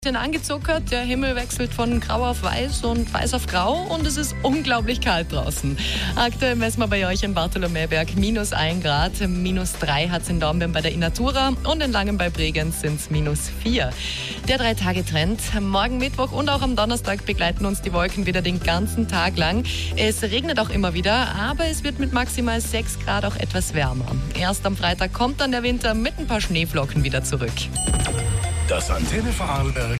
Angezuckert, der Himmel wechselt von grau auf weiß und weiß auf grau und es ist unglaublich kalt draußen. Aktuell messen wir bei euch im Bartholomäberg -1 Grad, -3 hat es in Dornbirn bei der Innatura und in Langen bei Bregenz sind es -4. Der 3-Tage-Trend. Morgen Mittwoch und auch am Donnerstag begleiten uns die Wolken wieder den ganzen Tag lang. Es regnet auch immer wieder, aber es wird mit maximal 6 Grad auch etwas wärmer. Erst am Freitag kommt dann der Winter mit ein paar Schneeflocken wieder zurück. Das Antenne Vorarlberg